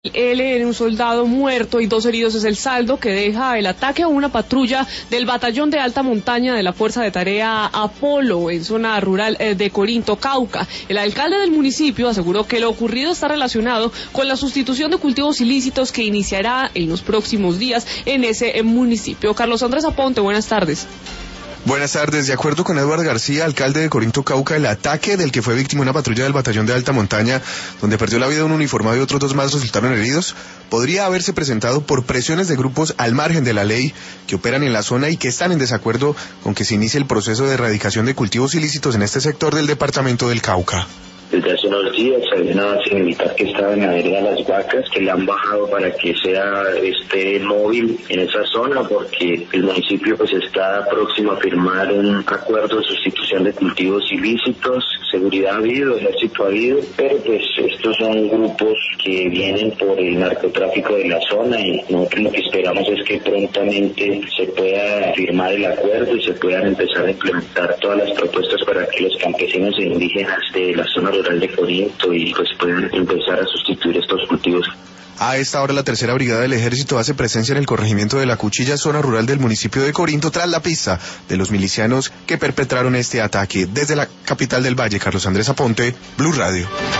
Un soldado muerto y 2 heridos es el saldo que deja el ataque a una patrulla del batallón de alta montaña de la Fuerza de Tarea Apolo en zona rural de Corinto, Cauca. El alcalde del municipio aseguró que lo ocurrido está relacionado con la sustitución de cultivos ilícitos que iniciará en los próximos días en ese municipio. Carlos Andrés Aponte, buenas tardes. Buenas tardes. De acuerdo con Eduardo García, alcalde de Corinto, Cauca, el ataque del que fue víctima una patrulla del batallón de alta montaña, donde perdió la vida un uniformado y otros 2 más resultaron heridos, podría haberse presentado por presiones de grupos al margen de la ley que operan en la zona y que están en desacuerdo con que se inicie el proceso de erradicación de cultivos ilícitos en este sector del departamento del Cauca. Desde hace unos días hay una base militar que estaba en la vereda Las Huacas, que le han bajado para que esté móvil en esa zona, porque el municipio pues está próximo a firmar un acuerdo de sustitución de cultivos ilícitos. Seguridad ha habido, ejército ha habido, pero pues estos son grupos que vienen por el narcotráfico de la zona y nosotros lo que esperamos es que prontamente se pueda firmar el acuerdo y se puedan empezar a implementar todas las propuestas para que los campesinos e indígenas de la zona rural de Corinto y pues puedan empezar a sustituir estos cultivos. A esta hora la 3ª Brigada del Ejército hace presencia en el corregimiento de La Cuchilla, zona rural del municipio de Corinto, tras la pista de los milicianos que perpetraron este ataque. Desde la capital del Valle, Carlos Andrés Aponte, Blue Radio.